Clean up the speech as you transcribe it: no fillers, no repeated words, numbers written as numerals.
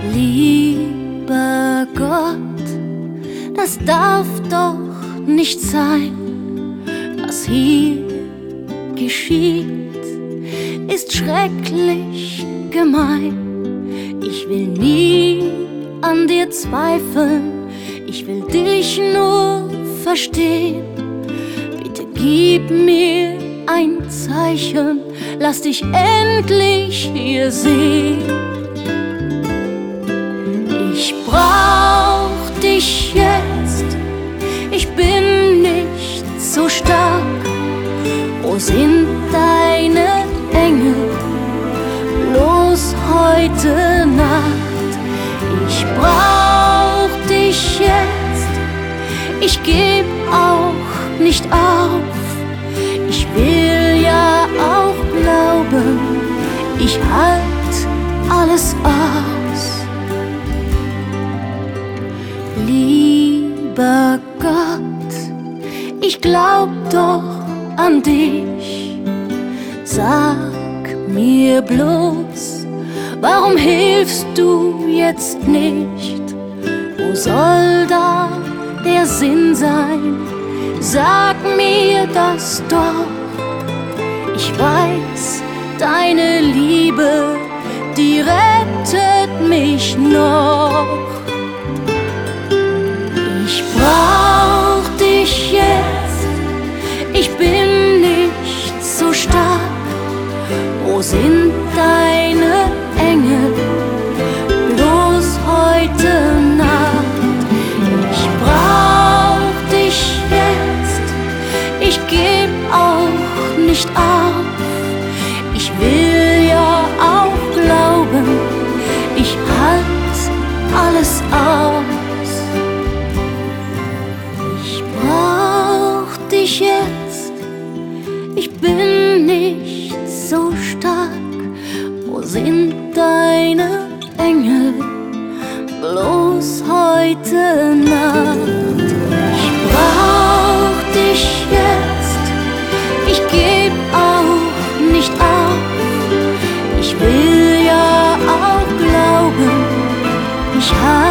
Lieber Gott, das darf doch nicht sein. Was hier geschieht, ist schrecklich gemein. Ich will nie an dir zweifeln, ich will dich nur verstehen. Bitte gib mir ein Zeichen, lass dich endlich hier sehen. Ich brauch dich jetzt, ich bin nicht so stark. Wo sind deine Engel? Bloß heute Nacht. Ich brauch dich jetzt, ich geb auch nicht auf. Ich will ja auch glauben, ich halt alles aus. Lieber Gott, ich glaub doch an dich. Sag mir bloß, warum hilfst du jetzt nicht? Wo soll da der Sinn sein? Sag mir das doch. Ich weiß, deine Liebe, die rettet mich noch. Ich brauch dich jetzt, ich bin nicht so stark. Wo sind deine Engel? Bloß heute Nacht. Ich brauch dich jetzt, ich geb auch nicht auf. Ich will ja auch glauben, ich halt alles aus. Ich brauch dich jetzt, ich bin nicht so stark. Wo sind deine Engel? Bloß heute Nacht. Ich brauch dich jetzt, ich geb auch nicht auf. Ich will ja auch glauben, ich